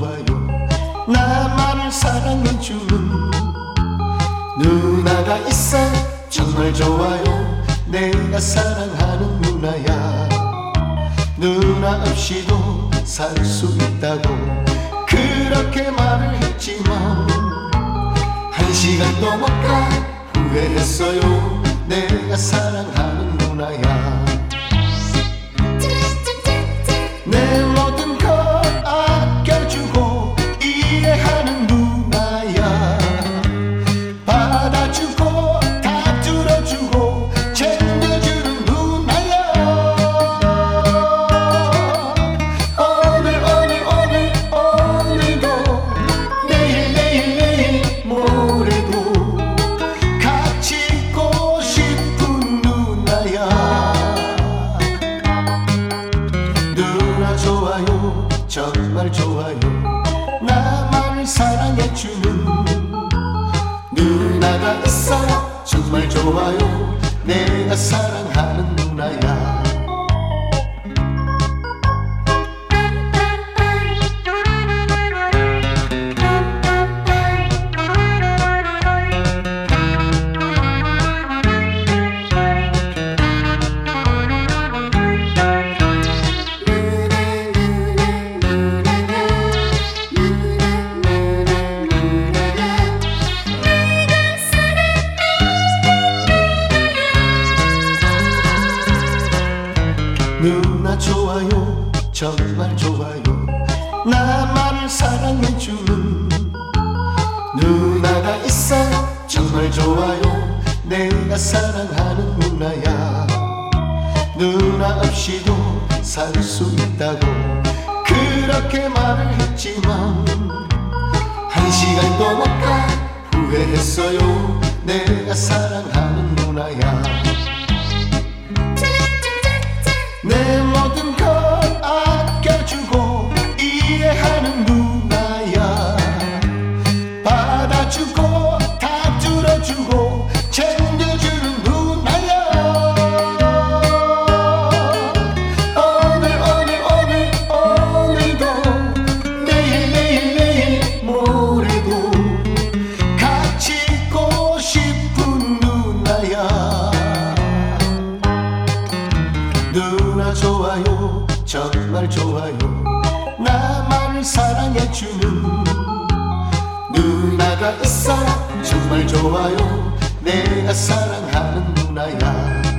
좋아요. 나만을 사랑해주는 누나가 있어 정말 좋아요. 내가 사랑하는 누나야. 누나 없이도 살 수 있다고 그렇게 말을 했지만 한 시간도 못 가 후회했어요. 내가 사랑하는 누나야. 내 모든 걸 아껴주고 이해하는 누나야. 받아주고 다 들어주고 챙겨주는 누나야. 오늘도 내일 모레도 같이 있고 싶은 누나야. 누나 좋아요. 정말 좋아요. 나만을 사랑해주는 누나가 있어 정말 좋아요. 내가 사랑하는 누나야. 누나 좋아요. 정말 좋아요. 나만을 사랑해주는 누나가 있어 정말 좋아요. 내가 사랑하는 누나야. 누나 없이도 살 수 있다고 그렇게 말을 했지만 한 시간도 못 가 후회했어요. 내가 사랑하는 누나야. 내 모든 걸 아껴주고 이해하는 누나야. 받아주고 다 들어주고 챙겨주는 누나야. 오늘도 내일 모레도 같이 있고 싶은 누나야. 누나 좋아요. 정말 좋아요. 나만을 사랑해주는 누나가 있어 정말 좋아요. 내가 사랑하는 누나야.